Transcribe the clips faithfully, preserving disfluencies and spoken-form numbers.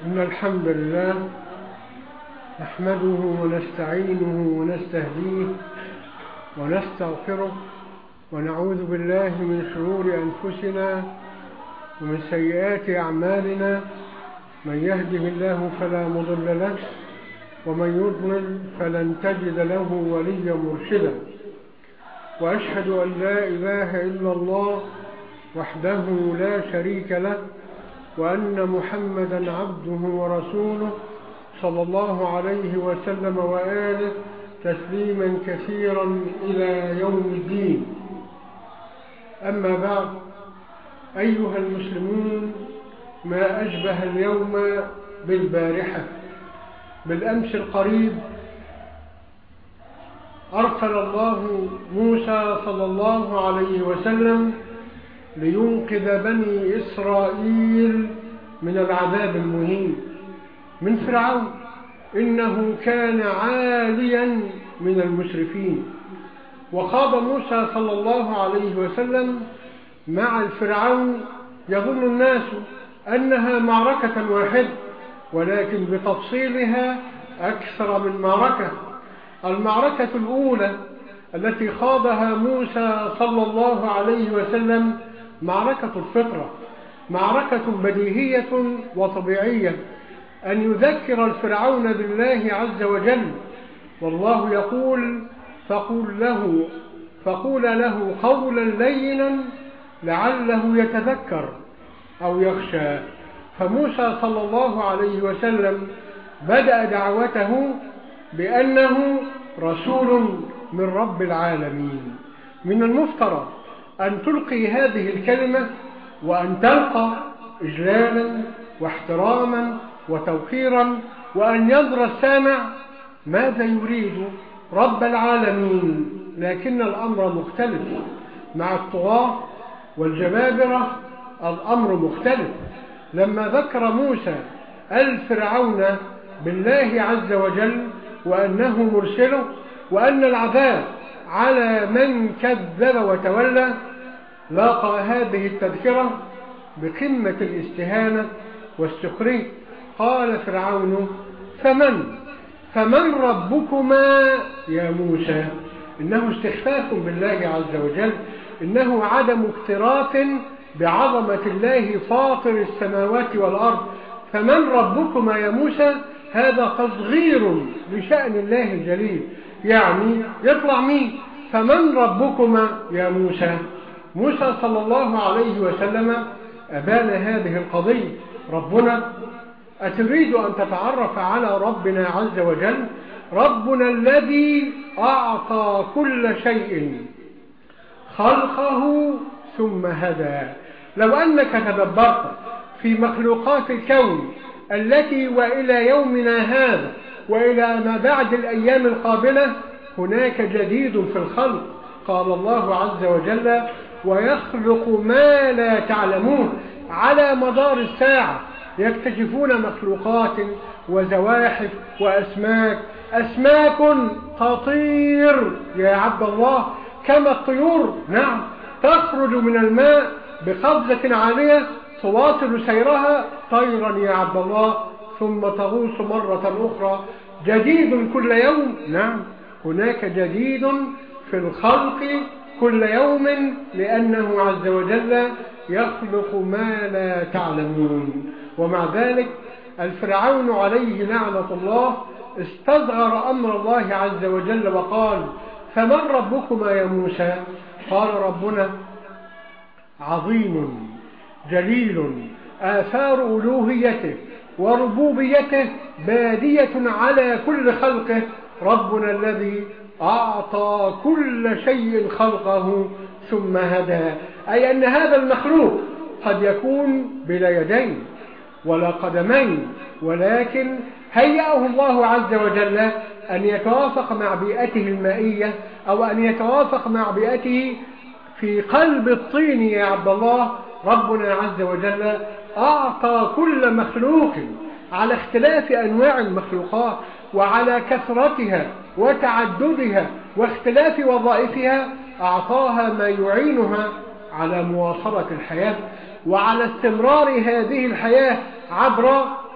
إن الحمد لله نحمده ونستعينه ونستهديه ونستغفره ونعوذ بالله من شرور أنفسنا ومن سيئات أعمالنا. من يهده الله فلا مضل له ومن يضلل فلن تجد له وليا مرشدا. وأشهد أن لا إله إلا الله وحده لا شريك له وأن محمدا عبده ورسوله صلى الله عليه وسلم وآله تسليما كثيرا إلى يوم الدين. أما بعد، أيها المسلمون، ما أشبه اليوم بالبارحة. بالأمس القريب أرسل الله موسى صلى الله عليه وسلم لينقذ بني إسرائيل من العذاب المهين من فرعون، إنه كان عاليا من المسرفين. وخاض موسى صلى الله عليه وسلم مع الفرعون يظن الناس أنها معركة واحدة، ولكن بتفصيلها أكثر من معركة. المعركة الأولى التي خاضها موسى صلى الله عليه وسلم معركة الفطرة، معركة بديهية وطبيعية، أن يذكر الفرعون بالله عز وجل. والله يقول: فقول له فقول له قولا لينا لعله يتذكر أو يخشى. فموسى صلى الله عليه وسلم بدأ دعوته بأنه رسول من رب العالمين. من المفترض أن تلقي هذه الكلمة وأن تلقى إجلالا واحتراما وتوقيرا، وأن ينظر السامع ماذا يريد رب العالمين. لكن الأمر مختلف مع الطغاة والجبابرة، الأمر مختلف. لما ذكر موسى الفرعون بالله عز وجل وأنه مرسله وأن العذاب على من كذب وتولى، لاقى هذه التذكرة بقمة الاستهانة والسخرية. قال فرعون: فمن فمن ربكما يا موسى؟ إنه استخفاف بالله عز وجل، إنه عدم اكتراث بعظمة الله فاطر السماوات والأرض. فمن ربكما يا موسى؟ هذا تصغير لشأن الله الجليل، يعني يطلع مين؟ فمن ربكما يا موسى؟ موسى صلى الله عليه وسلم أبان هذه القضية. ربنا، أتريد أن تتعرف على ربنا عز وجل؟ ربنا الذي أعطى كل شيء خلقه ثم هدى. لو أنك تدبرت في مخلوقات الكون التي وإلى يومنا هذا وإلى ما بعد الأيام القابلة هناك جديد في الخلق. قال الله عز وجل: ويخلق ما لا تعلمون. على مدار الساعة يكتشفون مخلوقات وزواحف وأسماك، أسماك تطير يا عبد الله كما الطيور، نعم، تخرج من الماء بقفزة عالية تواصل سيرها طيرا يا عبد الله، ثم تغوص مرة أخرى. جديد كل يوم، نعم، هناك جديد في الخلق كل يوم، لأنه عز وجل يخلق ما لا تعلمون. ومع ذلك الفرعون عليه لعنة الله استصغر أمر الله عز وجل وقال: فمن ربكما يا موسى؟ قال: ربنا عظيم جليل، آثار ألوهيته وربوبيته بادية على كل خلقه. ربنا الذي أعطى كل شيء خلقه ثم هدى. أي أن هذا المخلوق قد يكون بلا يدين ولا قدمين، ولكن هيأه الله عز وجل أن يتوافق مع بيئته المائية، أو أن يتوافق مع بيئته في قلب الطين يا عبد الله. ربنا عز وجل أعطى كل مخلوق على اختلاف أنواع المخلوقات وعلى كثرتها وتعددها واختلاف وظائفها، أعطاها ما يعينها على مواصلة الحياة وعلى استمرار هذه الحياة عبر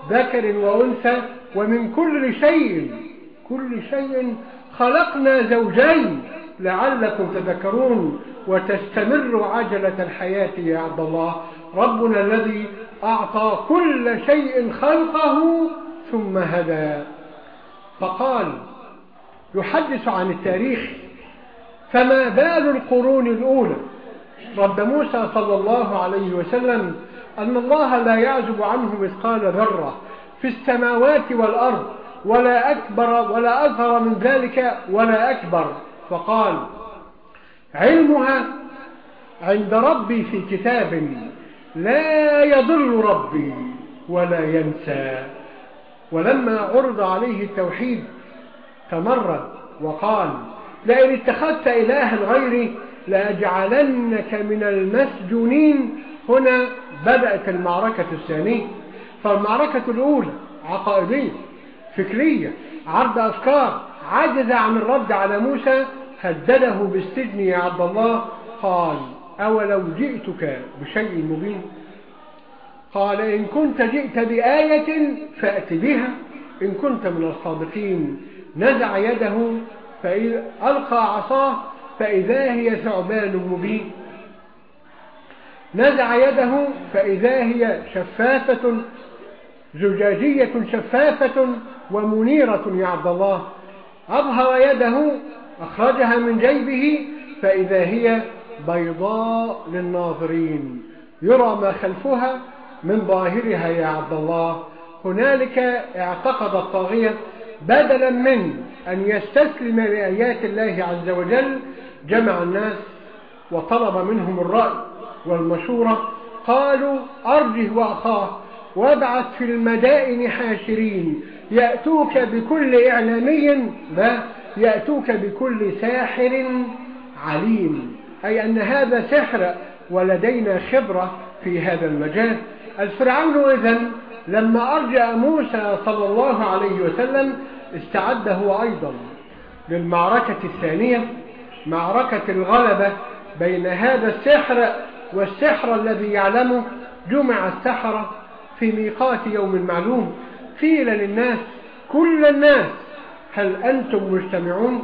ذكر وأنثى ومن كل شيء كل شيء خلقنا زوجين لعلكم تذكرون وتستمر عجلة الحياة يا عبد الله. ربنا الذي أعطى كل شيء خلقه ثم هدى. فقال يحدث عن التاريخ: فما بال القرون الأولى؟ رد موسى صلى الله عليه وسلم أن الله لا يعزب عنه مثقال ذرة في السماوات والأرض ولا أكبر ولا أصغر من ذلك ولا أكبر. فقال: علمها عند ربي في كتاب لا يضل ربي ولا ينسى. ولما عرض عليه التوحيد تمرد وقال: لئن اتخذت إلها غيري لأجعلنك من المسجونين. هنا بدأت المعركة الثانية. فالمعركة الأولى عقائدية فكرية عرض أفكار، عجز عن الرد على موسى، هدده بالسجن يا عبد الله. قال: أولو جئتك بشيء مبين؟ قال: إن كنت جئت بآية فأت بها إن كنت من الصادقين. نزع يده فألقى عصاه فإذا هي ثعبان مبين. نزع يده فإذا هي شفافة زجاجية شفافة ومنيرة يا عبد الله. أظهر يده أخرجها من جيبه فإذا هي بيضاء للناظرين يرى ما خلفها من ظاهرها يا عبد الله. هنالك اعتقد الطاغية بدلا من أن يستسلم لآيات الله عز وجل جمع الناس وطلب منهم الرأي والمشورة. قالوا: أرجه وأخاه وابعث في المدائن حاشرين يأتوك بكل إعلامي لا يأتوك بكل ساحر عليم، أي أن هذا سحر ولدينا خبرة في هذا المجال. الفرعون إذن لما أرجع موسى صلى الله عليه وسلم استعد هو أيضا للمعركة الثانية، معركة الغلبة بين هذا السحر والسحر الذي يعلمه. جمع السحرة في ميقات يوم معلوم. قيل للناس كل الناس: هل أنتم مجتمعون؟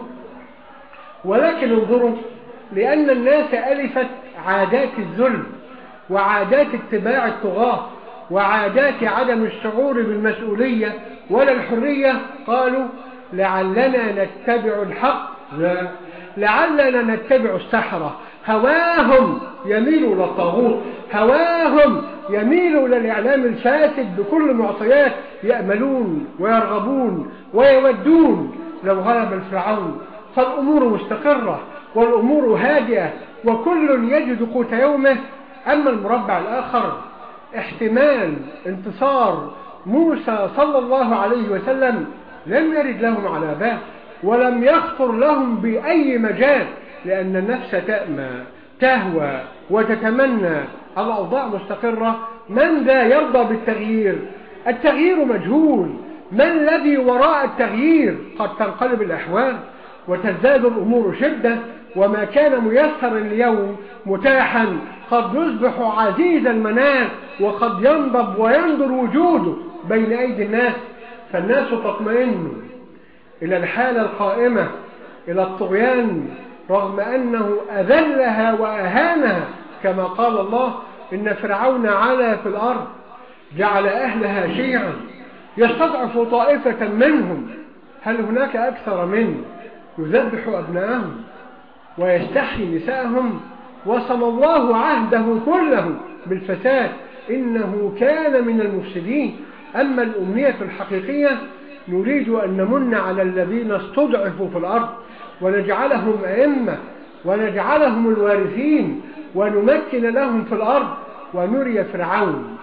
ولكن انظروا، لأن الناس ألفت عادات الذل وعادات اتباع الطغاة وعادات عدم الشعور بالمسؤولية ولا الحرية، قالوا: لعلنا نتبع الحق، لا لعلنا نتبع السحرة. هواهم يميل للطاغوت، هواهم يميل للإعلام الفاسد بكل معطيات، يأملون ويرغبون ويودون لو غلب الفرعون. فالأمور مستقرة والأمور هادئة وكل يجد قوت يومه. أما المربع الآخر احتمال انتصار موسى صلى الله عليه وسلم لم يرد لهم على بال ولم يخطر لهم بأي مجال، لأن النفس تأمى تهوى وتتمنى الأوضاع مستقرة. من ذا يرضى بالتغيير؟ التغيير مجهول. ما الذي وراء التغيير؟ قد تنقلب الأحوال وتزداد الأمور شدة، وما كان ميسرا اليوم متاحا قد يصبح عزيز المنال وقد ينضب ويندر وجوده بين أيدي الناس. فالناس تطمئن إلى الحالة القائمة إلى الطغيان رغم أنه أذلها وأهانها، كما قال الله: إن فرعون علا في الأرض جعل أهلها شيعا يستضعف طائفة منهم. هل هناك أكثر منه يذبح أبنائهم ويستحيي نساءهم؟ وصم الله عهده كله بالفساد، إنه كان من المفسدين. أما الأمنية الحقيقية نريد أن نمن على الذين استضعفوا في الأرض ونجعلهم أئمة ونجعلهم الوارثين ونمكن لهم في الأرض ونري فرعون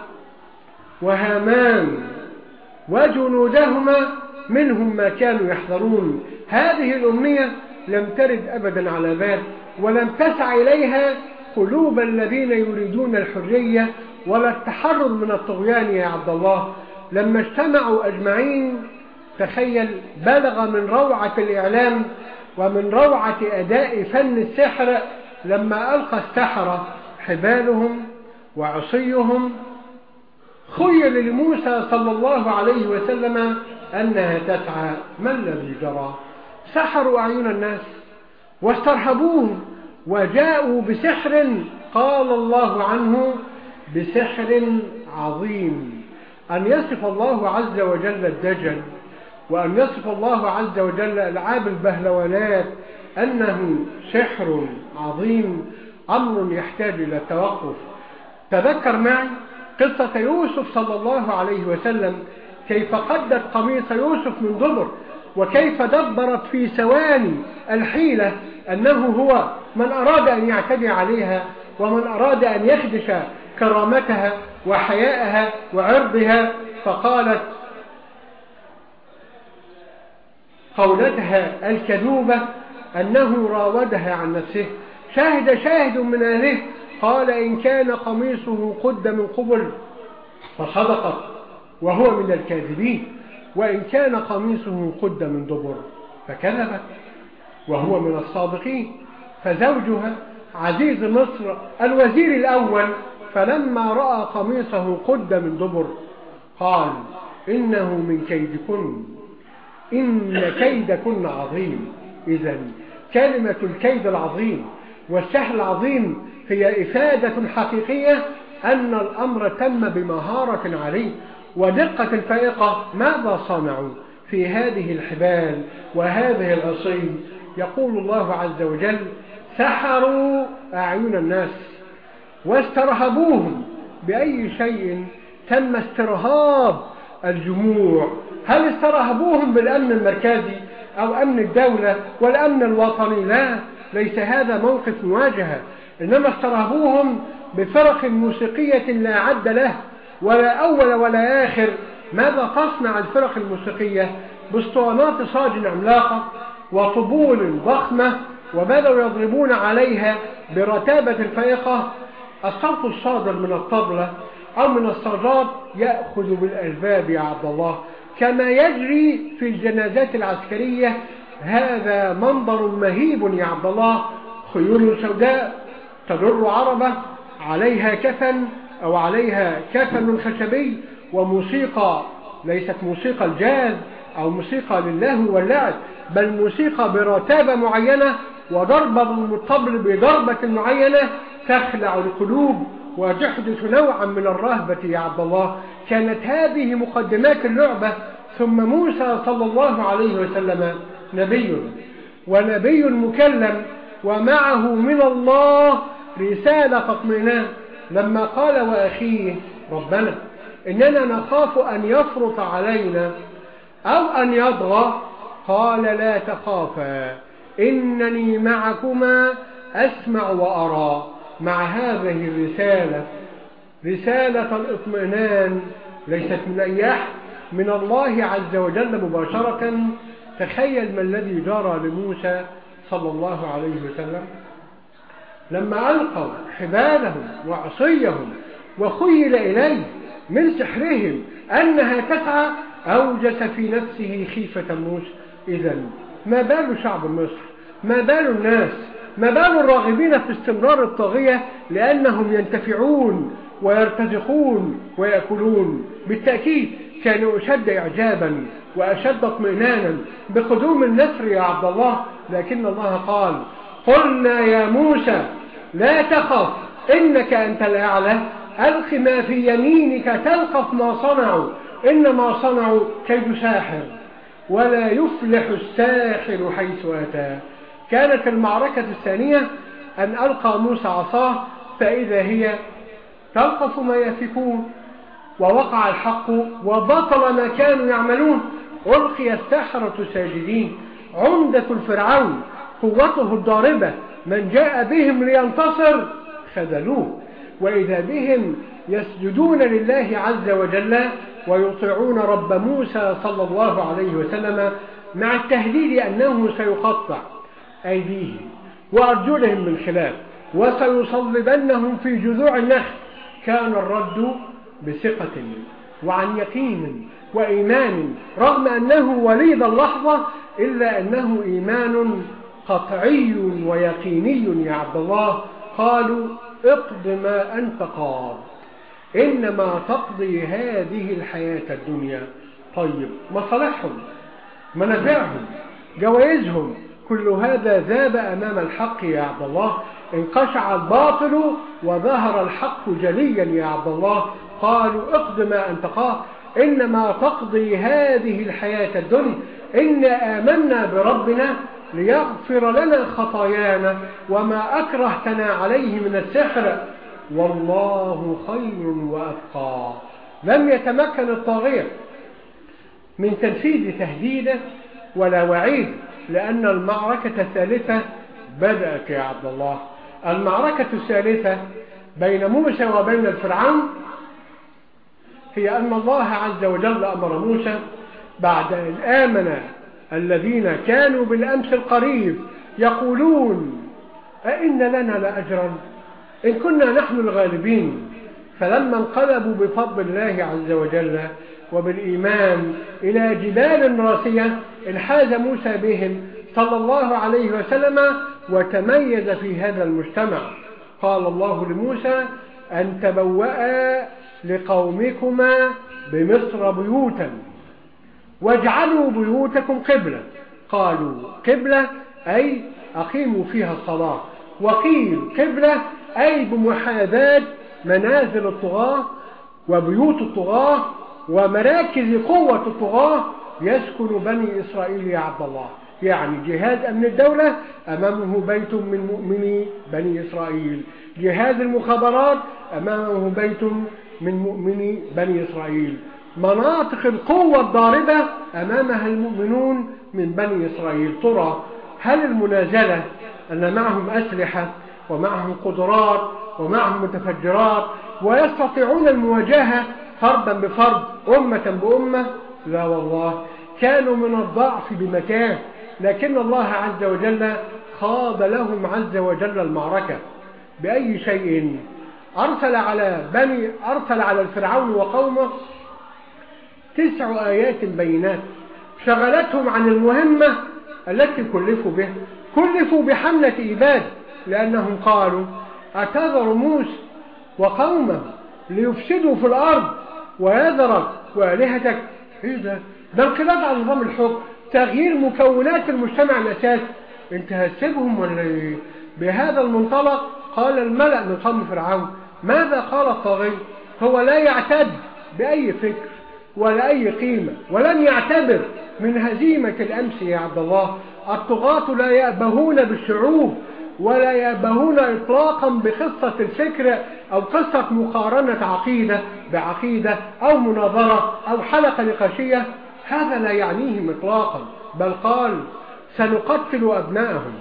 وهامان وجنودهما منهم ما كانوا يحذرون. هذه الأمنية لم ترد أبدا على بال ولم تسع إليها قلوب الذين يريدون الحرية ولا التحرر من الطغيان يا عبد الله. لما اجتمعوا أجمعين تخيل بلغ من روعة الإعلام ومن روعة أداء فن السحر لما ألقى السحرة حبالهم وعصيهم خيل لموسى صلى الله عليه وسلم أنها تسعى. ما الذي جرى؟ سحروا أعين الناس واسترهبوهم وجاءوا بسحر قال الله عنه بسحر عظيم. أن يصف الله عز وجل الدجل وأن يصف الله عز وجل ألعاب البهلوانات أنه سحر عظيم أمر يحتاج إلى توقف. تذكر معي قصة يوسف صلى الله عليه وسلم، كيف قدت قميص يوسف من دبر، وكيف دبرت في ثواني الحيلة أنه هو من أراد أن يعتدي عليها ومن أراد أن يخدش كرامتها وحياءها وعرضها، فقالت قولتها الكذوبة أنه راودها عن نفسه. شاهد شاهد من أهله قال إن كان قميصه قد من قبل فصدقت وهو من الكاذبين، وإن كان قميصه قد من دبر فكذبت وهو من الصادقين. فزوجها عزيز مصر الوزير الأول فلما رأى قميصه قد من دبر قال إنه من كيدكن إن كيدكن عظيم. إذن كلمة الكيد العظيم والسحر العظيم هي إفادة حقيقية أن الأمر تم بمهارة عالية ودقة فائقة. ماذا صنعوا في هذه الحبال وهذه العصي؟ يقول الله عز وجل سحروا أعين الناس واسترهبوهم. بأي شيء تم استرهاب الجموع؟ هل استرهبوهم بالأمن المركزي أو أمن الدولة والأمن الوطني؟ لا، ليس هذا موقف مواجهة، إنما استرهبوهم بفرق موسيقية لا عد له ولا أول ولا آخر. ماذا تصنع الفرق الموسيقية؟ باسطوانات صاج عملاقة وطبول ضخمة، وبدأوا يضربون عليها برتابة فائقة. الصوت الصادر من الطبلة أو من الصاجات يأخذ بالأسباب يا عبد الله، كما يجري في الجنازات العسكرية. هذا منظر مهيب يا عبد الله، خيول سوداء تجر عربة عليها كفن أو عليها كفن خشبي، وموسيقى ليست موسيقى الجاز أو موسيقى لله واللعب، بل موسيقى برتابة معينة وضربة بالطبل بضربة معينة تخلع القلوب وتحدث نوعا من الرهبة يا عبد الله. كانت هذه مقدمات اللعبة. ثم موسى صلى الله عليه وسلم نبي ونبي مكلم ومعه من الله رسالة اطمئنان، لما قال وأخيه ربنا إننا نخاف أن يفرط علينا أو أن يطغى، قال لا تخافا إنني معكما أسمع وأرى. مع هذه الرسالة رسالة الاطمئنان ليست من أي أحد، من الله عز وجل مباشرة. تخيل ما الذي جرى لموسى صلى الله عليه وسلم لما ألقوا حبالهم وعصيهم وخيل إليه من سحرهم أنها تسعى، أوجس في نفسه خيفة موسى. إذن ما بال شعب مصر؟ ما بال الناس؟ ما بال الراغبين في استمرار الطاغية لأنهم ينتفعون ويرتزقون ويأكلون؟ بالتأكيد كانوا أشد إعجابا وأشد اطمئنانا بقدوم النصر يا عبد الله. لكن الله قال قلنا يا موسى لا تخف إنك أنت الأعلى، ألق ما في يمينك تلقف ما صنعوا إنما صنعوا كيد ساحر ولا يفلح الساحر حيث أتى. كانت المعركة الثانية أن ألقى موسى عصاه فإذا هي تلقف ما يفكون، ووقع الحق وبطل ما كانوا يعملون. ألقي السحرة ساجدين. عمدة الفرعون قوته الضاربة من جاء بهم لينتصر خذلوه، وإذا بهم يسجدون لله عز وجل ويطيعون رب موسى صلى الله عليه وسلم، مع التهديد أنه سيقطع أيديهم وأرجلهم من خلاف وسيصلبنهم في جذوع النخل. كان الرد بثقة وعن يقين وإيمان، رغم أنه وليد اللحظة إلا أنه إيمان قطعي ويقيني يا عبد الله. قالوا اقض ما أنت قاض إنما تقضي هذه الحياة الدنيا. طيب مصالحهم، منافعهم، جوائزهم، كل هذا ذاب أمام الحق يا عبد الله. انقشع الباطل وظهر الحق جليا يا عبد الله. قالوا اقض ما أنت قاض، إنما تقضي هذه الحياة الدنيا، إنا آمنا بربنا ليغفر لنا خطايانا وما أكرهتنا عليه من السحر والله خير وأبقى. لم يتمكن الطاغية من تنفيذ تهديده ولا وعيد، لأن المعركة الثالثة بدأت يا عبد الله. المعركة الثالثة بين موسى وبين الفرعون هي أن الله عز وجل أمر موسى بعد أن آمن الذين كانوا بالأمس القريب يقولون أئن لنا لأجرا إن كنا نحن الغالبين، فلما انقلبوا بفضل الله عز وجل وبالإيمان إلى جبال راسية انحاز موسى بهم صلى الله عليه وسلم وتميز في هذا المجتمع. قال الله لموسى أن تبوأ لقومكما بمصر بيوتا واجعلوا بيوتكم قبلة. قالوا قبلة أي أقيموا فيها الصلاة، وقيل قبلة أي بمحاذاة منازل الطغاة وبيوت الطغاة ومراكز قوة الطغاة يسكن بني إسرائيل يا عبد الله. يعني جهاز أمن الدولة أمامه بيت من مؤمني بني إسرائيل، جهاز المخابرات أمامه بيت من مؤمني بني إسرائيل، مناطق القوة الضاربة أمامها المؤمنون من بني إسرائيل. ترى هل المنازلة أن معهم أسلحة ومعهم قدرات ومعهم متفجرات ويستطيعون المواجهة فردا بفرد أمة بأمة؟ لا والله، كانوا من الضعف بمكان، لكن الله عز وجل خاض لهم عز وجل المعركة. بأي شيء؟ أرسل على بني أرسل على الفرعون وقومه تسع آيات بينات شغلتهم عن المهمة التي كلفوا بها. كلفوا بحملة إيباد، لأنهم قالوا أتذر موسى وقومه ليفسدوا في الأرض ويذرك وآلهتك. إيه ده؟ ده انقلاب على نظام الحكم، تغيير مكونات المجتمع الأساسي، انت هتسيبهم ولا ايه؟ بهذا المنطلق قال الملأ من قوم فرعون. ماذا قال الطاغي؟ هو لا يعتد بأي فكر ولا أي قيمة، ولن يعتبر من هزيمة الأمس يا عبد الله. الطغاة لا يأبهون بالشعوب ولا يأبهون إطلاقا بقصة الفكر أو قصة مقارنة عقيدة بعقيدة أو مناظرة أو حلقة نقاشية، هذا لا يعنيهم إطلاقا، بل قال سنقتل أبناءهم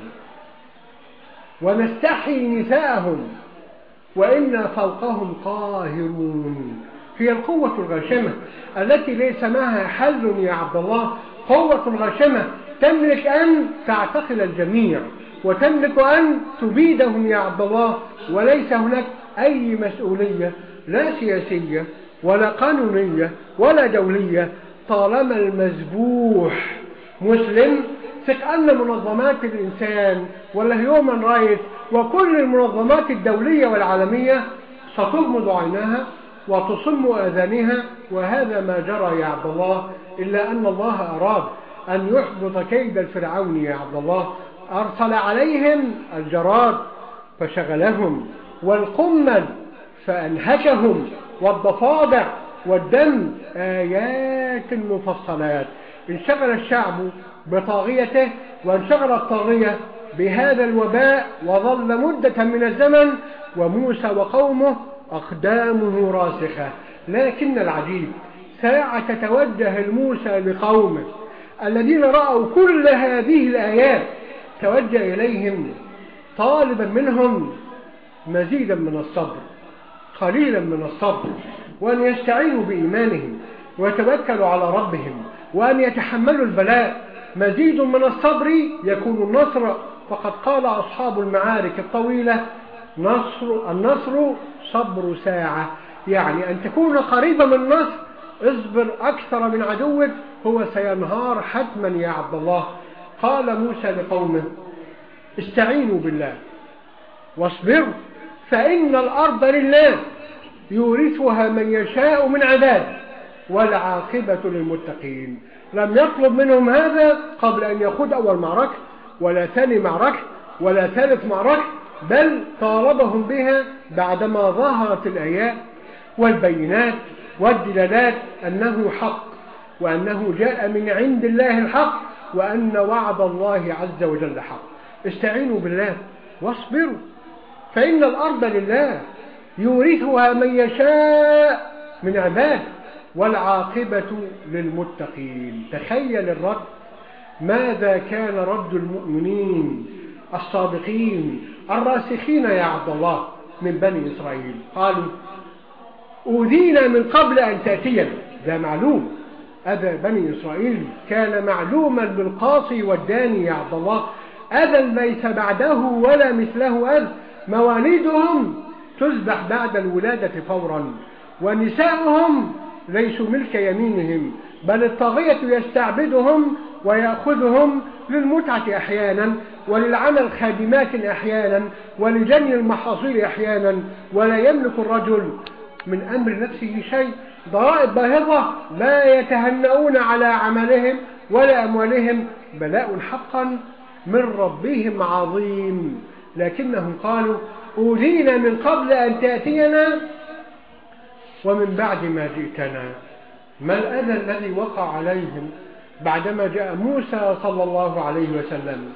ونستحيي نساءهم وإنا فوقهم قاهرون. هي القوة الغاشمة التي ليس معها حل يا عبد الله. قوة غاشمة تملك أن تعتقل الجميع وتملك أن تبيدهم يا عبد الله، وليس هناك أي مسؤولية لا سياسية ولا قانونية ولا دولية طالما المذبوح مسلم. ثق أن منظمات الإنسان والهيومن رايت وكل المنظمات الدولية والعالمية ستغمض عينها وتصم آذانها، وهذا ما جرى يا عبد الله، إلا أن الله أراد أن يحبط كيد الفرعون يا عبد الله. أرسل عليهم الجراد فشغلهم، والقمل فأنهكهم، والضفادع والدم، آيات مفصلات. انشغل الشعب بطاغيته وانشغل الطاغية بهذا الوباء، وظل مدة من الزمن وموسى وقومه أقدامه راسخة. لكن العجيب ساعة توجه الموسى لقومه الذين رأوا كل هذه الآيات توجه إليهم طالبا منهم مزيدا من الصبر، قليلا من الصبر، وأن يستعينوا بإيمانهم ويتوكلوا على ربهم وأن يتحملوا البلاء. مزيد من الصبر يكون النصر، فقد قال أصحاب المعارك الطويلة نصر النصر صبر ساعة، يعني أن تكون قريبا من النصر. اصبر أكثر من عدوك هو سينهار حتما يا عبد الله. قال موسى لقومه استعينوا بالله واصبروا فإن الأرض لله يورثها من يشاء من عباده والعاقبة للمتقين. لم يطلب منهم هذا قبل أن يخوض أول معركة ولا ثاني معركة ولا ثالث معركة، بل طالبهم بها بعدما ظهرت الآيات والبينات والدلالات أنه حق، وأنه جاء من عند الله الحق، وأن وعد الله عز وجل حق. استعينوا بالله واصبروا، فإن الأرض لله يورثها من يشاء من عباده والعاقبة للمتقين. تخيل الرد، ماذا كان رد المؤمنين الصادقين الراسخين يا عبد الله من بني إسرائيل؟ قالوا أوذينا من قبل أن تأتينا. ده معلوم، أذى بني إسرائيل كان معلوما بالقاصي والداني يا عبد الله، أذى ليس بعده ولا مثله أذى. مواليدهم تذبح بعد الولادة فورا، ونساؤهم ليسوا ملك يمينهم، بل الطاغية يستعبدهم ويأخذهم للمتعة أحيانا، وللعمل خادمات أحيانا، ولجني المحاصيل أحيانا، ولا يملك الرجل من أمر نفسه شيء. ضرائب باهظة لا يتهنؤون على عملهم ولا أموالهم، بلاء حقا من ربهم عظيم. لكنهم قالوا أوذينا من قبل أن تأتينا ومن بعد ما جئتنا. ما الأذى الذي وقع عليهم بعدما جاء موسى صلى الله عليه وسلم؟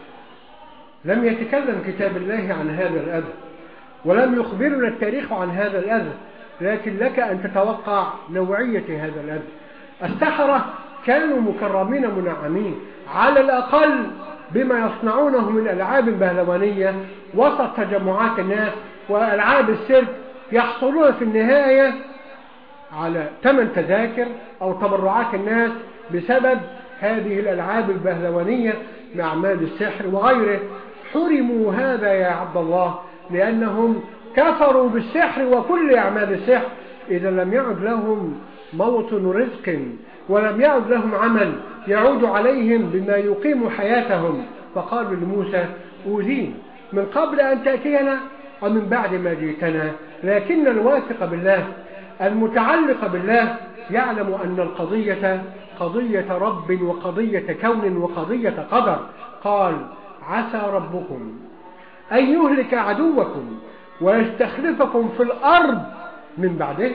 لم يتكلم كتاب الله عن هذا الأذى، ولم يخبرنا التاريخ عن هذا الأذى، لكن لك أن تتوقع نوعية هذا الأذى. السحرة كانوا مكرمين منعمين على الأقل بما يصنعونه من ألعاب بهلوانية وسط تجمعات الناس وألعاب السيرك، يحصلون في النهاية على ثمن تذاكر أو تبرعات الناس بسبب هذه الألعاب البهلوانية مع أعمال السحر وغيره. حرموا هذا يا عبد الله لأنهم كفروا بالسحر وكل أعمال السحر. إذا لم يعد لهم موطن رزق ولم يعد لهم عمل يعود عليهم بما يقيم حياتهم، فقالوا لموسى أوذين من قبل أن تأتينا ومن بعد ما جئتنا. لكن الواثق بالله المتعلق بالله يعلم أن القضية قضية رب وقضية كون وقضية قدر. قال عسى ربكم أن يهلك عدوكم ويستخلفكم في الأرض من بعده.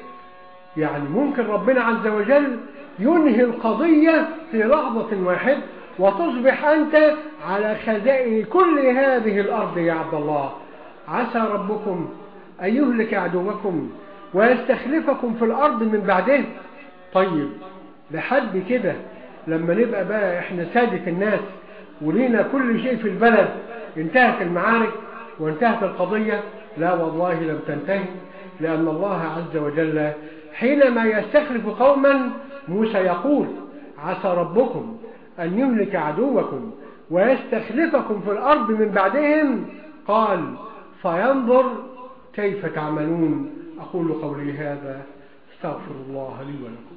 يعني ممكن ربنا عز وجل ينهي القضية في لحظة واحدة وتصبح أنت على خزائن كل هذه الأرض يا عبد الله. عسى ربكم أن يهلك عدوكم ويستخلفكم في الأرض من بعده. طيب لحد كده لما نبقى بقى احنا سادة الناس ولينا كل شيء في البلد انتهت المعارك وانتهت القضية؟ لا والله لم تنتهي، لأن الله عز وجل حينما يستخلف قوما موسى يقول عسى ربكم أن يهلك عدوكم ويستخلفكم في الأرض من بعدهم، قال فينظر كيف تعملون. أقول قولي هذا استغفر الله لي ولكم.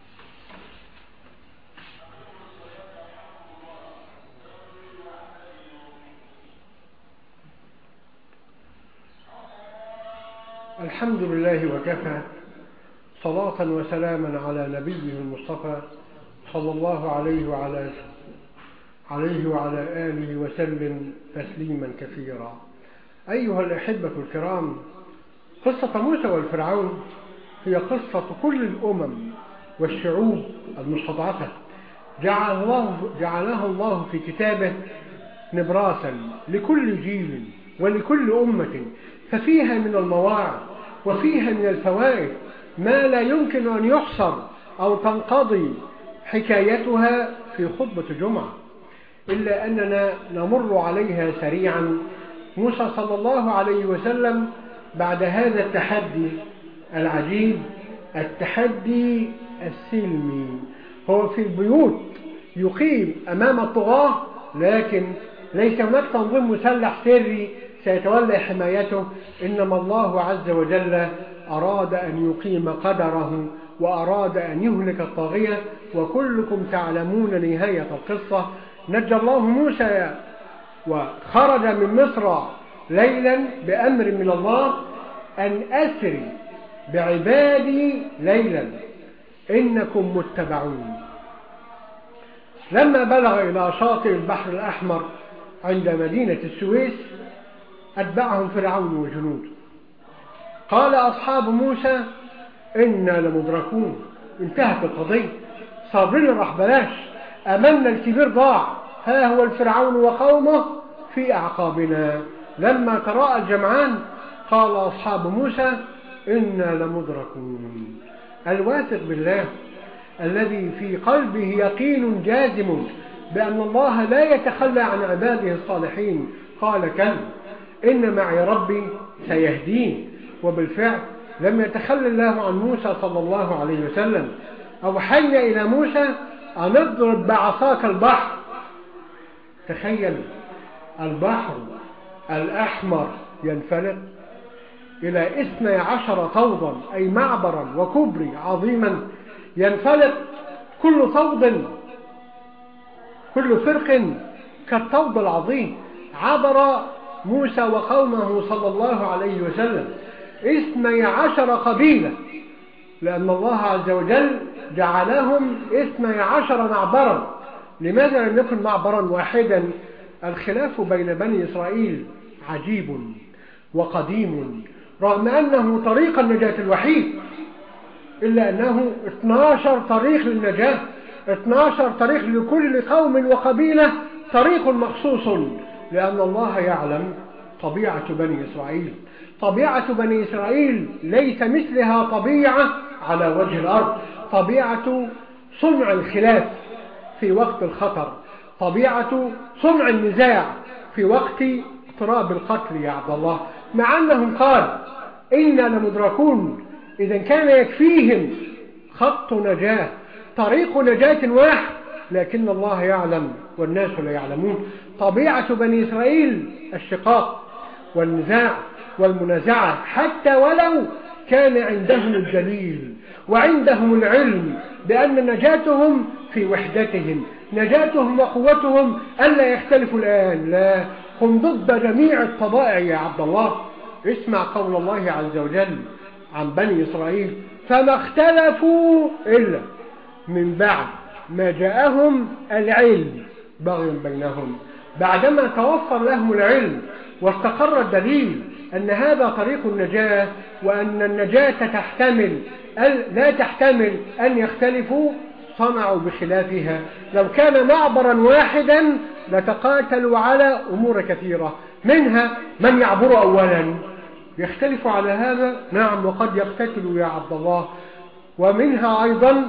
الحمد لله وكفى، صلاة وسلاما على نبيه المصطفى صلى الله عليه وعلى عليه وعلى آله وسلم تسليما كثيرا. أيها الأحبة الكرام، قصة موسى والفرعون هي قصة كل الأمم والشعوب المستضعفة جعل الله جعلها الله في كتابه نبراسا لكل جيل ولكل أمة، ففيها من المواعظ وفيها من الفوائد ما لا يمكن أن يحصر أو تنقضي حكايتها في خطبة جمعة، إلا أننا نمر عليها سريعا. موسى صلى الله عليه وسلم بعد هذا التحدي العجيب، التحدي السلمي، هو في البيوت يقيم أمام الطغاة، لكن ليس هناك تنظيم مسلح سري سيتولى حمايته، إنما الله عز وجل أراد أن يقيم قدره وأراد أن يهلك الطاغية. وكلكم تعلمون نهاية القصة. نجى الله موسى وخرج من مصر ليلا بأمر من الله أن أسري بعبادي ليلا إنكم متبعون. لما بلغ إلى شاطئ البحر الأحمر عند مدينة السويس أتبعهم فرعون وجنوده. قال أصحاب موسى إنا لمدركون، انتهت القضية، صابرين راح بلاش، أملنا الكبير ضاع، ها هو الفرعون وقومه في أعقابنا. لما تراءى الجمعان قال أصحاب موسى إنا لمدركون. الواثق بالله الذي في قلبه يقين جازم بأن الله لا يتخلى عن عباده الصالحين قال كلا إن معي ربي سيهدين. وبالفعل لم يتخلى الله عن موسى صلى الله عليه وسلم. أوحينا إلى موسى أن اضرب بعصاك البحر. تخيل البحر الأحمر ينفلق إلى اثني عشر طوضا، أي معبرا وكبري عظيما ينفلق كل طوض كل فرق كالطوض العظيم. عبر موسى وقومه صلى الله عليه وسلم اثني عشر قبيلة، لأن الله عز وجل جعلهم اثني عشر معبرا. لماذا لم يكن معبرا واحدا؟ الخلاف بين بني إسرائيل عجيب وقديم، رغم أنه طريق النجاة الوحيد، إلا أنه اثني عشر طريق للنجاة، اثني عشر طريق لكل قوم وقبيلة، طريق مخصوص، لأن الله يعلم طبيعة بني إسرائيل. طبيعة بني إسرائيل ليس مثلها طبيعة على وجه الأرض. طبيعة صنع الخلاف في وقت الخطر، طبيعة صنع النزاع في وقت اقتراب القتل يا عبد الله. مع أنهم قال إنا لمدركون، إذا كان يكفيهم خط نجاة، طريق نجاة واحد، لكن الله يعلم والناس لا يعلمون. طبيعة بني إسرائيل الشقاق والنزاع والمنازعة، حتى ولو كان عندهم الدليل وعندهم العلم بأن نجاتهم في وحدتهم، نجاتهم وقوتهم ألا يختلفوا الآن، لا، هم ضد جميع الطبائع يا عبد الله. اسمع قول الله عز وجل عن بني إسرائيل فما اختلفوا إلا من بعد ما جاءهم العلم بغيا بينهم. بعدما توفر لهم العلم واستقر الدليل أن هذا طريق النجاة، وأن النجاة تحتمل لا تحتمل أن يختلفوا، صنعوا بخلافها. لو كان معبرا واحدا لتقاتلوا على أمور كثيرة، منها من يعبر أولا يختلف على هذا، نعم، وقد يقتتلوا يا عبد الله. ومنها أيضا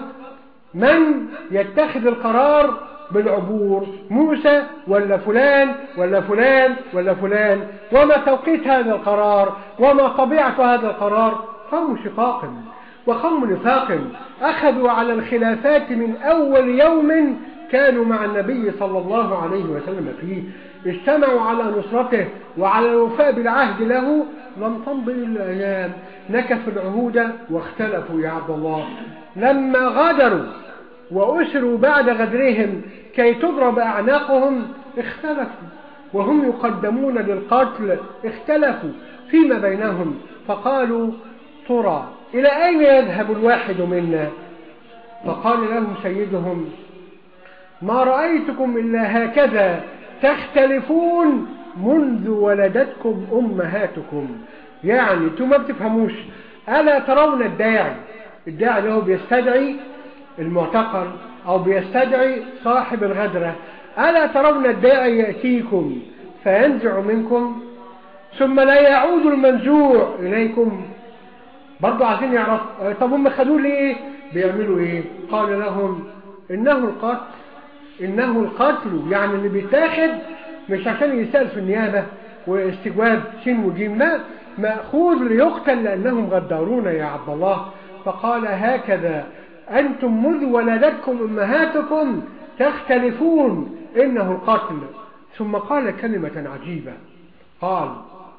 من يتخذ القرار بالعبور، موسى ولا فلان ولا فلان ولا فلان، وما توقيت هذا القرار وما طبيعة هذا القرار. قوم شقاق وقوم نفاق أخذوا على الخلافات من أول يوم كانوا مع النبي صلى الله عليه وسلم فيه، اجتمعوا على نصرته وعلى الوفاء بالعهد له. لم تمضي الأيام نكثوا العهود واختلفوا يا عبد الله. لما غادروا وأسروا بعد غدرهم كي تضرب أعناقهم اختلفوا، وهم يقدمون للقتل اختلفوا فيما بينهم، فقالوا ترى إلى أين يذهب الواحد منا؟ فقال لهم سيدهم ما رأيتكم إلا هكذا تختلفون منذ ولدتكم أمهاتكم. يعني انتم ما بتفهموش. ألا ترون الداعي الداعي اللي هو بيستدعي المعتقل أو بيستدعي صاحب الغدرة، ألا ترون الداعي يأتيكم فينزع منكم ثم لا يعود المنزوع إليكم؟ برضو عايزين يعرف طب هم خدوا لي إيه؟ بيعملوا إيه؟ قال لهم إنه القتل إنه القتل، يعني اللي بيتاخد مش عشان يسأل في النيابة واستجواب سين وجيم، لا، مأخوذ ليقتل لأنهم غدارون يا عبد الله. فقال هكذا أنتم منذ ولدتكم أمهاتكم تختلفون، إنه القتل. ثم قال كلمة عجيبة، قال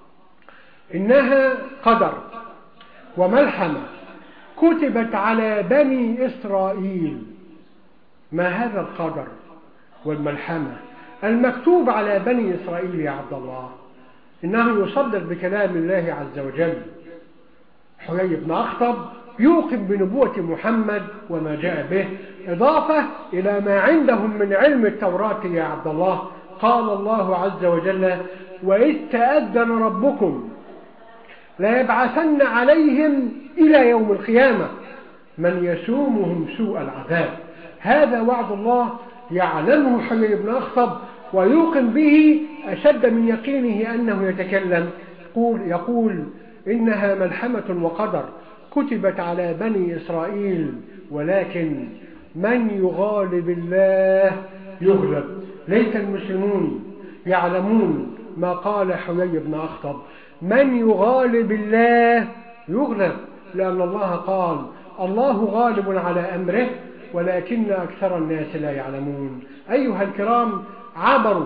إنها قدر وملحمة كتبت على بني إسرائيل. ما هذا القدر والملحمة المكتوب على بني إسرائيل يا عبد الله؟ إنه يصدق بكلام الله عز وجل، حيي بن أخطب يوقن بنبوة محمد وما جاء به، إضافة إلى ما عندهم من علم التوراة يا عبد الله. قال الله عز وجل: وإذ تأذن ربكم ليبعثن عليهم إلى يوم القيامة من يسومهم سوء العذاب. هذا وعد الله يعلمه حيي بن أخطب ويوقن به أشد من يقينه أنه يتكلم. يقول, يقول إنها ملحمة وقدر كتبت على بني إسرائيل، ولكن من يغالب الله يغلب. ليت المسلمون يعلمون ما قال حيي بن أخطب: من يغالب الله يغلب، لأن الله قال: الله غالب على أمره ولكن أكثر الناس لا يعلمون. أيها الكرام، عبروا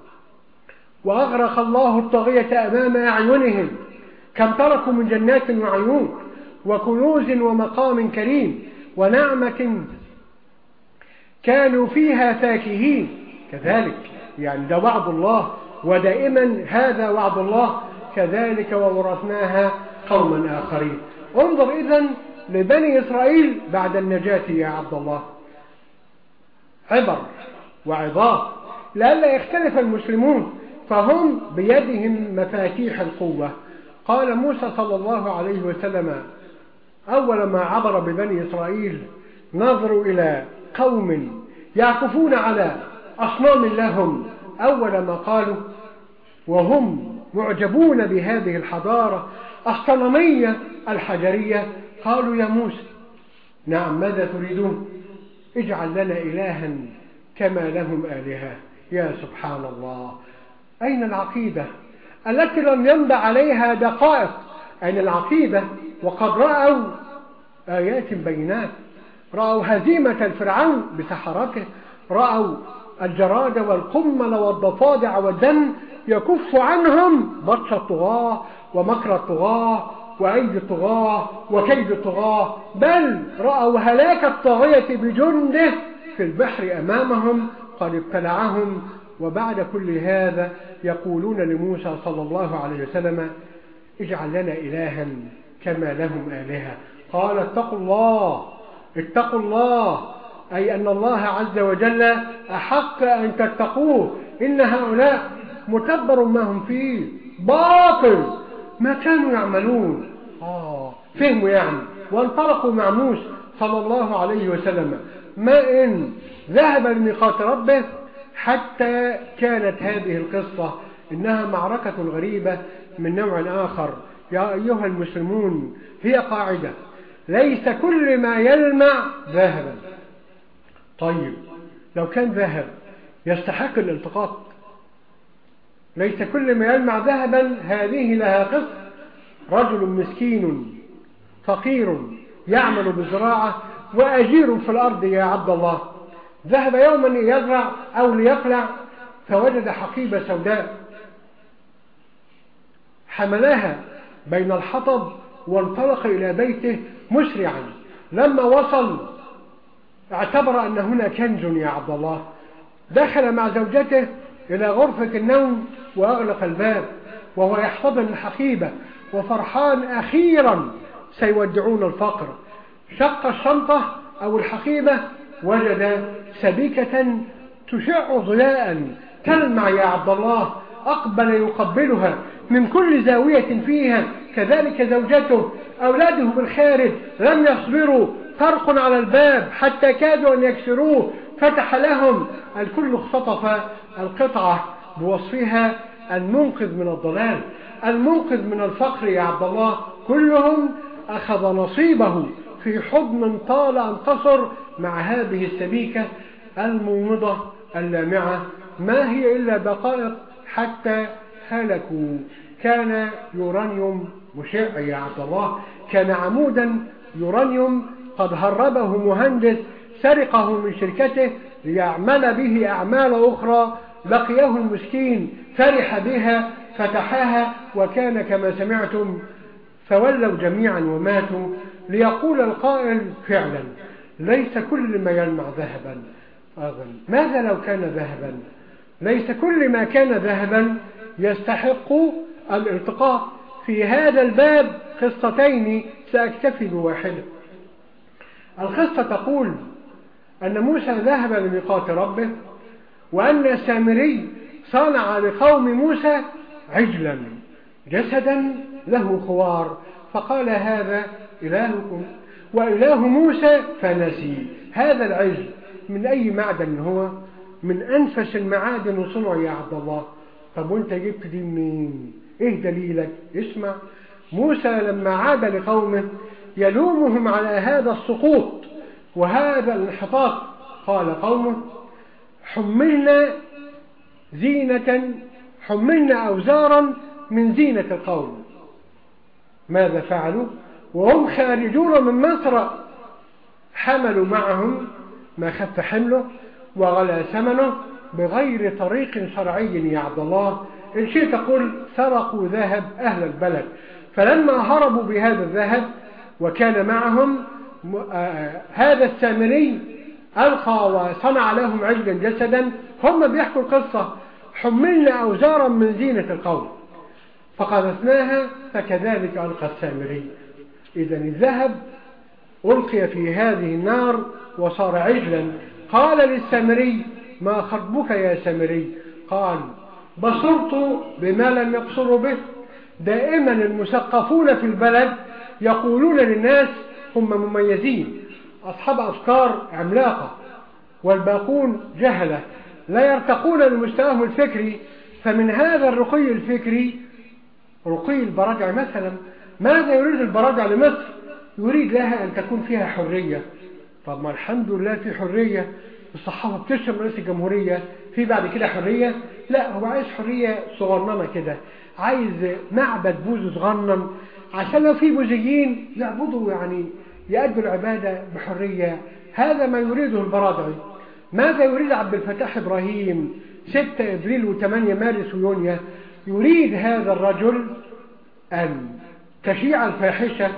وأغرق الله الطاغية أمام أعينهم، كم تركوا من جنات وعيون وكنوز ومقام كريم ونعمة كانوا فيها فاكهين. كذلك يعني ده وعد الله، ودائما هذا وعد الله. كذلك وورثناها قوما آخرين. انظر إذن لبني إسرائيل بعد النجاة يا عبد الله، عبر وعظات لئلا يختلف المسلمون، فهم بيدهم مفاتيح القوة. قال موسى صلى الله عليه وسلم أول ما عبر ببني إسرائيل: نظروا إلى قوم يعكفون على أصنام لهم، أول ما قالوا وهم معجبون بهذه الحضارة الصنمية الحجرية، قالوا: يا موسى نعم ماذا تريدون؟ اجعل لنا إلها كما لهم آلهة. يا سبحان الله، أين العقيدة التي لم يمض عليها دقائق؟ أين العقيدة وقد رأوا آيات بينات؟ رأوا هزيمة الفرعون بسحرته، رأوا الجراد والقمل والضفادع والدم يكف عنهم بطش الطغاة ومكر الطغاة وأيدي الطغاة وكيد الطغاة، بل رأوا هلاك الطاغية بجنده في البحر أمامهم قد ابتلعهم. وبعد كل هذا يقولون لموسى صلى الله عليه وسلم: اجعل لنا إلها كما لهم آلهة. قال: اتقوا الله اتقوا الله، أي أن الله عز وجل أحق أن تتقوه. إن هؤلاء متبر ما هم فيه، باطل ما كانوا يعملون. آه فهموا يعني، وانطلقوا مع موسى صلى الله عليه وسلم. ما إن ذهب لميقات ربه حتى كانت هذه القصة إنها معركة غريبة من نوع آخر. يا أيها المسلمون، هي قاعدة: ليس كل ما يلمع ذهبا. طيب لو كان ذهب يستحق الالتقاط؟ ليس كل ما يلمع ذهبا، هذه لها قصة. رجل مسكين فقير يعمل بالزراعة وأجير في الأرض يا عبد الله، ذهب يوما يزرع أو ليقلع فوجد حقيبة سوداء، حملها بين الحطب وانطلق إلى بيته مسرعا. لما وصل اعتبر أن هنا كنز يا عبد الله، دخل مع زوجته إلى غرفة النوم وأغلق الباب وهو يحتضن الحقيبة وفرحان أخيرا سيودعون الفقر. شق الشنطة أو الحقيبة وجد سبيكة تشع ضياء تلمع يا عبد الله، أقبل يقبلها من كل زاوية فيها. كذلك زوجته، أولاده بالخارج لم يصبروا، طرق على الباب حتى كادوا أن يكسروه، فتح لهم. الكل اختطف القطعة بوصفها المنقذ من الضلال، المنقذ من الفقر يا عبد الله. كلهم أخذ نصيبه في حضن طال أن قصر مع هذه السبيكة المومضة اللامعة، ما هي إلا دقائق حتى هلكوا. كان يورانيوم مشع يا عبد الله، كان عمودا يورانيوم قد هربه مهندس سرقه من شركته ليعمل به أعمال أخرى، لقيه المسكين فرح بها فتحاها، وكان كما سمعتم فولوا جميعا وماتوا. ليقول القائل فعلا ليس كل ما يلمع ذهبا أغن. ماذا لو كان ذهبا؟ ليس كل ما كان ذهبا يستحق الالتقاط. في هذا الباب قصتين سأكتفي بواحدة. القصة تقول أن موسى ذهب لميقات ربه، وأن السامري صنع لقوم موسى عجلا جسدا له خوار، فقال هذا إلهكم وإله موسى فنسي. هذا العجل من أي معدن هو؟ من أنفس المعادن وصنع يا عبد الله. طب وانت جبت دي منين؟ ايه دليلك؟ اسمع. موسى لما عاد لقومه يلومهم على هذا السقوط وهذا الانحطاط، قال قومه حملنا زينة حملنا أوزارا من زينة القوم. ماذا فعلوا وهم خارجون من مصر؟ حملوا معهم ما خف حمله وغلى ثمنه بغير طريق شرعي يا عبد الله. إن شئت تقول سرقوا ذهب أهل البلد. فلما هربوا بهذا الذهب وكان معهم هذا السامري ألقى وصنع لهم عجلا جسدا. هم بيحكوا القصة حملنا أوزارا من زينة القوم فقذفناها فكذلك ألقى السامري. إذا الذهب ألقي في هذه النار وصار عجلا. قال للسامري ما خطبك يا سامري؟ قال بصرت بما لم يبصروا به. دائما المثقفون في البلد يقولون للناس هم مميزين أصحاب أفكار عملاقة، والباقون جهلة لا يرتقون لمستواهم الفكري. فمن هذا الرقي الفكري رقي البراجع مثلا. ماذا يريد البراجع لمصر؟ يريد لها أن تكون فيها حرية. طب ما الحمد لله في حرية، الصحافة بتشتم رئيس الجمهورية، في بعد كده حرية؟ لا، هو عايز حرية صغننة كده، عايز معبد بوذي صغنن عشان لو في بوذيين يعبدوا، يعني يأدوا العبادة بحرية. هذا ما يريده البراجعي. ماذا يريد عبد الفتاح إبراهيم ستة إبريل وثمانية مارس ويونيو؟ يريد هذا الرجل أن تشيع الفاحشة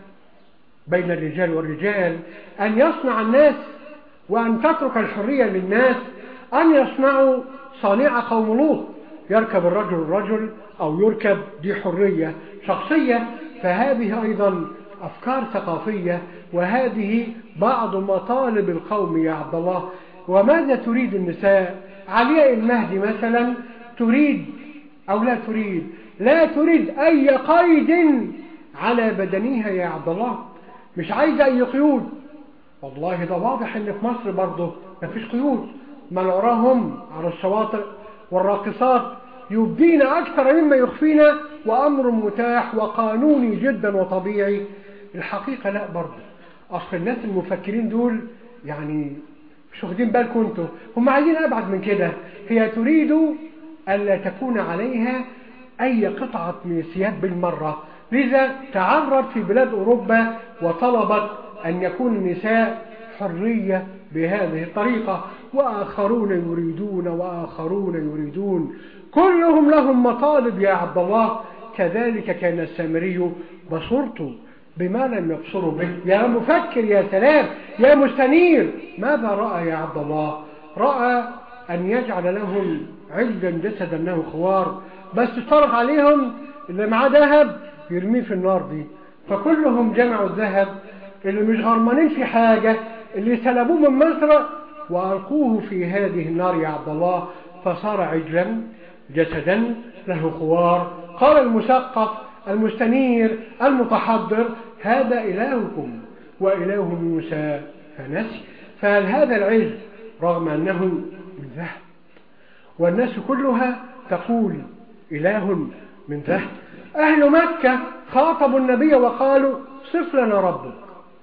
بين الرجال والرجال، أن يصنع الناس وأن تترك الحرية للناس، أن يصنعوا صانع قوم لوط، يركب الرجل الرجل أو يركب، دي حرية شخصية. فهذه أيضا أفكار ثقافية، وهذه بعض مطالب القوم يا عبد الله. وماذا تريد النساء؟ علياء المهدي مثلا تريد أو لا تريد؟ لا تريد أي قيد على بدنها يا عبد الله، مش عايزة أي قيود. والله ده واضح ان في مصر برضه مفيش قيود. ما نراهم على الشواطئ والراقصات يبدين أكثر مما يخفينا، وأمر متاح وقانوني جدا وطبيعي. الحقيقة لا، برضه أصل الناس المفكرين دول يعني مش واخدين بالكم انتوا، هم عايزين أبعد من كده. هي تريد ألا تكون عليها أي قطعة من الثياب بالمرة، لذا تعرض في بلاد أوروبا وطلبت أن يكون النساء حرية بهذه الطريقة. وآخرون يريدون وآخرون يريدون، كلهم لهم مطالب يا عبد الله. كذلك كان السامري بصرت بما لم يبصروا به. يا مفكر يا سلام يا مستنير، ماذا رأى يا عبد الله؟ رأى أن يجعل لهم عجلا جسدا له خوار، بس اشترط عليهم اللي معاه ذهب يرميه في النار دي. فكلهم جمعوا الذهب اللي مش غرمانين في حاجة، اللي سلبوه من مصر وألقوه في هذه النار يا عبد الله، فصار عجلا جسدا له خوار. قال المثقف المستنير المتحضر هذا إلهكم وإله موسى فنسي. فهل هذا العجل رغم أنه من ذهب والناس كلها تقول إله من ذهب؟ أهل مكة خاطبوا النبي وقالوا صف لنا ربك،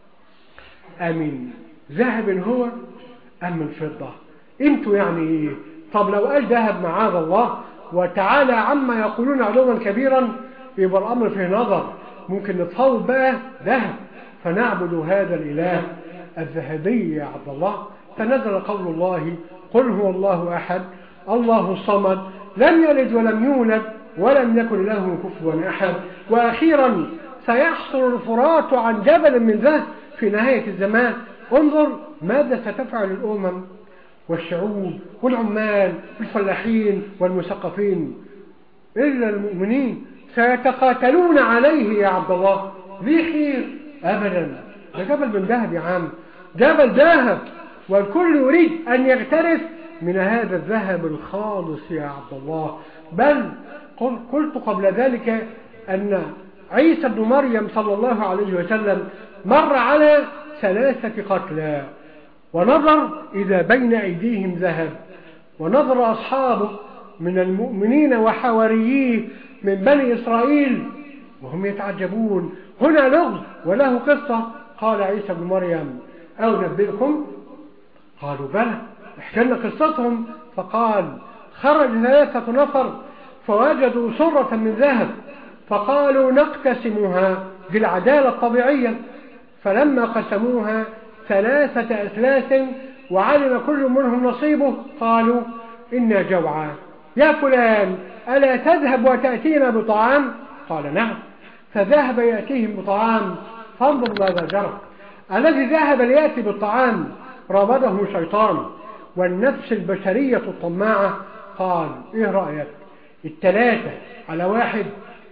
أمن ذهب هو أم من فضة؟ انتوا يعني ايه؟ طب لو قال ذهب معاذ الله وتعالى عما يقولون علوا كبيرا، يبقى الأمر فيه نظر، ممكن نتصور بقى ذهب فنعبد هذا الإله الذهبي يا عبد الله. فنزل قول الله قل هو الله أحد الله الصمد لم يلد ولم يولد ولم يكن له كفوا أحد. وأخيرا سيحصل الفرات عن جبل من ذهب في نهاية الزمان. انظر ماذا ستفعل الأمم والشعوب والعمال والفلاحين والمثقفين إلا المؤمنين. سيتقاتلون عليه يا عبد الله، ليه خير؟ أبدا، ده جبل من ذهب يا عم، جبل ذهب، والكل يريد أن يغترف من هذا الذهب الخالص يا عبد الله. بل قلت قبل ذلك أن عيسى بن مريم صلى الله عليه وسلم مر على ثلاثة قتلى ونظر إذا بين أيديهم ذهب، ونظر أصحابه من المؤمنين وحوارييه من بني إسرائيل وهم يتعجبون، هنا لغز وله قصة. قال عيسى بن مريم أو نبئكم؟ قالوا بلى، احكي لنا قصتهم. فقال خرج ثلاثة نفر فوجدوا سرة من ذهب فقالوا نقتسمها بالعدالة الطبيعية، فلما قسموها ثلاثة أثلاث وعلم كل منهم نصيبه قالوا إنا جوعا، يا فلان ألا تذهب وتأتينا بطعام؟ قال نعم، فذهب يأتيهم بطعام. فانظر ماذا جرى، الذي ذهب ليأتي بالطعام رابطه شيطان، والنفس البشرية الطماعة قال ايه رأيك، الثلاثة على واحد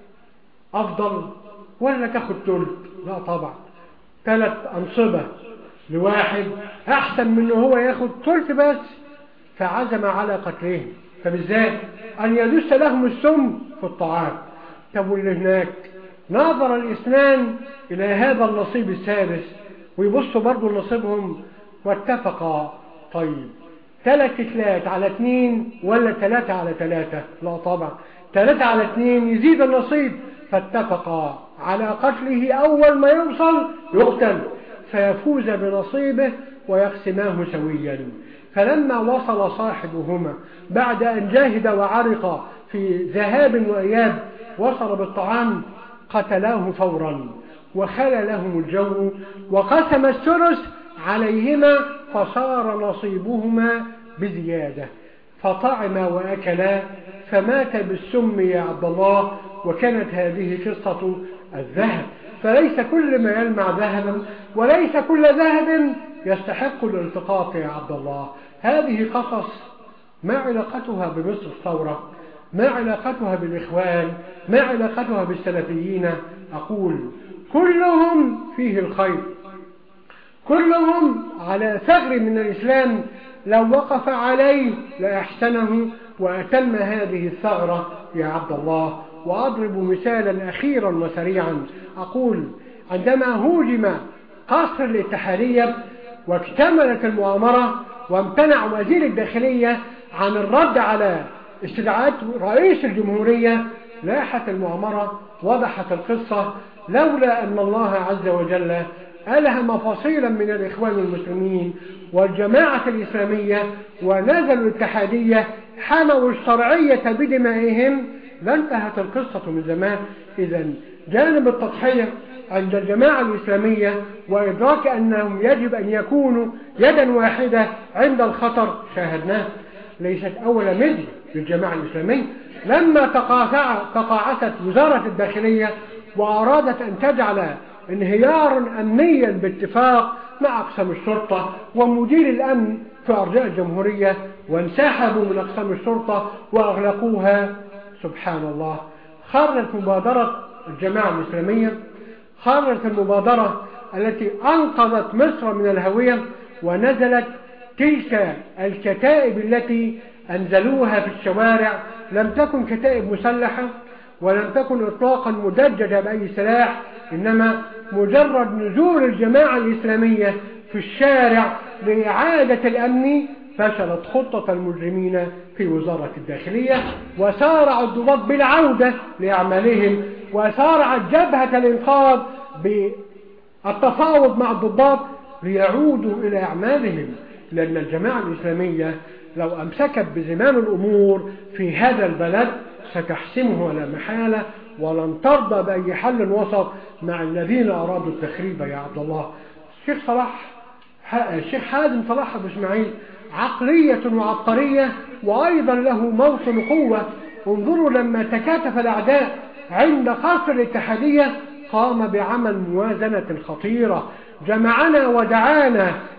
أفضل ولا تاخد ثلث؟ لا طبعا، ثلاث أنصبة لواحد أحسن من هو ياخد ثلث بس. فعزم على قتلهم، فبالذات أن يدس لهم السم في الطعام. طب واللي هناك نظر الاثنان إلى هذا النصيب السادس ويبصوا برضو نصيبهم واتفقا، طيب ثلاثة ثلاثة على اثنين ولا ثلاثة على ثلاثة؟ لا طبعا، ثلاثة على اثنين يزيد النصيب. فاتفقا على قتله، أول ما يوصل يقتل فيفوز بنصيبه ويقسماه سويا. فلما وصل صاحبهما بعد أن جاهد وعرق في ذهاب وإياب وصل بالطعام قتلاه فورا وخلى لهم الجو وقسم الثلث عليهما فصار نصيبهما بزيادة، فطعما وأكلا فمات بالسم يا عبد الله. وكانت هذه قصة الذهب، فليس كل ما يلمع ذهبا وليس كل ذهب يستحق الالتقاط يا عبد الله. هذه قصص، ما علاقتها بمصر الثورة؟ ما علاقتها بالإخوان؟ ما علاقتها بالسلفيين؟ أقول كلهم فيه الخير، كلهم على ثغر من الإسلام، لو وقف عليه لأحسنه وأتم هذه الثغرة يا عبد الله. وأضرب مثالا أخيرا وسريعا، أقول عندما هوجم قصر الاتحادية واكتملت المؤامرة وامتنع وزير الداخلية عن الرد على استدعاءات رئيس الجمهورية، لاحت المؤامرة، وضحت القصة، لولا أن الله عز وجل ألهم فصيلا من الإخوان المسلمين والجماعة الإسلامية ونزلوا الاتحادية حموا الشرعية بدمائهم لانتهت القصة من زمان. إذن جانب التضحية عند الجماعة الإسلامية وإدراك أنهم يجب أن يكونوا يدا واحدة عند الخطر شاهدناه. ليست أول مدي للجماعة الإسلامية لما تقاعست وزارة الداخلية وأرادت أن تجعل انهيارا أمنيا باتفاق مع أقسام الشرطة ومدير الأمن في أرجاء الجمهورية، وانسحبوا من أقسام الشرطة وأغلقوها. سبحان الله، خرجت مبادرة الجماعة الإسلامية، خرجت المبادرة التي أنقذت مصر من الهوية، ونزلت تلك الكتائب التي أنزلوها في الشوارع. لم تكن كتائب مسلحة ولم تكن إطلاقا مدججة بأي سلاح، إنما مجرد نزول الجماعة الإسلامية في الشارع لإعادة الأمن. فشلت خطة المجرمين في وزارة الداخلية وسارع الضباط بالعودة لأعمالهم، وسارعت جبهة الإنقاذ بالتفاوض مع الضباط ليعودوا إلى أعمالهم، لأن الجماعة الإسلامية لو أمسكت بزمام الأمور في هذا البلد ستحسمه لا محالة، ولن ترضى بأي حل وسط مع الذين أرادوا التخريب يا عبد الله. الشيخ صلاح الشيخ حازم صلاح أبو إسماعيل عقلية وعبقرية، وأيضا له موطن قوة. انظروا لما تكاتف الأعداء عند قصر الاتحادية قام بعمل موازنة خطيرة، جمعنا ودعانا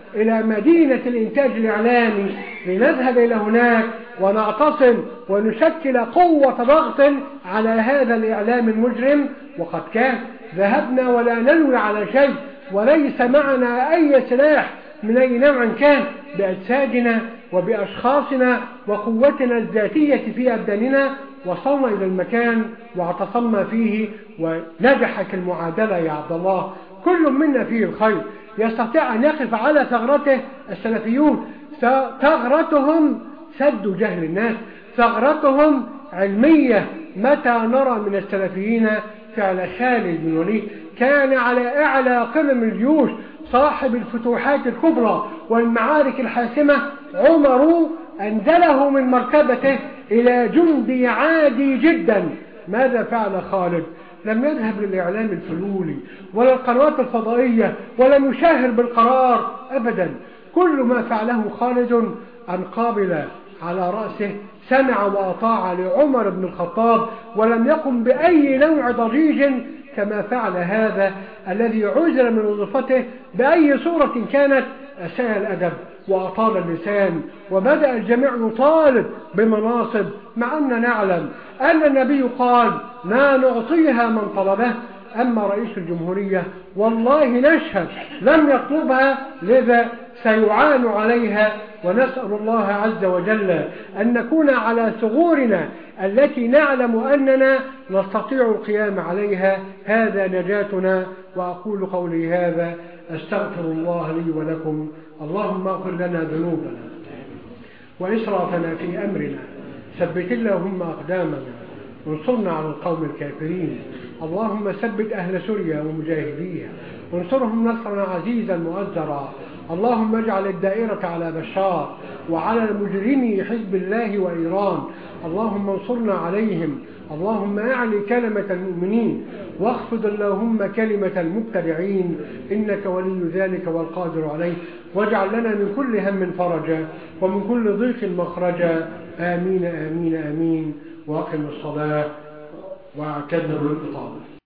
إلى مدينة الإنتاج الإعلامي لنذهب إلى هناك ونعتصم ونشكل قوة ضغط على هذا الإعلام المجرم. وقد كان ذهبنا ولا ننوي على شيء، وليس معنا أي سلاح من أي نوع كان، بأجسادنا وبأشخاصنا وقوتنا الذاتية في أبداننا، وصلنا إلى المكان واعتصمنا فيه ونجحت المعادلة يا عبد الله. كل منا فيه الخير، يستطيع أن يقف على ثغرته. السلفيون ثغرتهم سد جهل الناس، ثغرتهم علمية. متى نرى من السلفيين فعل خالد بن الوليد؟ كان على أعلى قمم الجيوش، صاحب الفتوحات الكبرى والمعارك الحاسمة. عمر أنزله من مركبته إلى جندي عادي جدا. ماذا فعل خالد؟ لم يذهب للإعلام الفلولي ولا القنوات الفضائية، ولم يشاهر بالقرار أبدا. كل ما فعله خالد أن قابل على رأسه، سمع وأطاع لعمر بن الخطاب، ولم يقم بأي نوع ضجيج كما فعل هذا الذي عزل من وظيفته بأي صورة كانت. أساء الأدب وأطال اللسان، وبدأ الجميع يطالب بمناصب، مع أن نعلم أن النبي قال لا نعطيها من طلبه. أما رئيس الجمهورية والله نشهد لم يطلبها، لذا سيعان عليها. ونسأل الله عز وجل أن نكون على ثغورنا التي نعلم أننا نستطيع القيام عليها. هذا نجاتنا. وأقول قولي هذا أستغفر الله لي ولكم. اللهم اغفر لنا ذنوبنا وإسرافنا في أمرنا، ثبت اللهم أقدامنا، وانصرنا على القوم الكافرين. اللهم ثبت أهل سوريا ومجاهديها، وانصرهم نصرا عزيزا مؤزرا. اللهم اجعل الدائرة على بشار وعلى المجرمي حزب الله وإيران. اللهم انصرنا عليهم. اللهم أعلي كلمة المؤمنين، واخفض اللهم كلمة المبتدعين، إنك ولي ذلك والقادر عليه. واجعل لنا من كل هم فرجا ومن كل ضيق مخرجا. آمين آمين آمين. وأقم الصلاة واعتذروا الإطالة.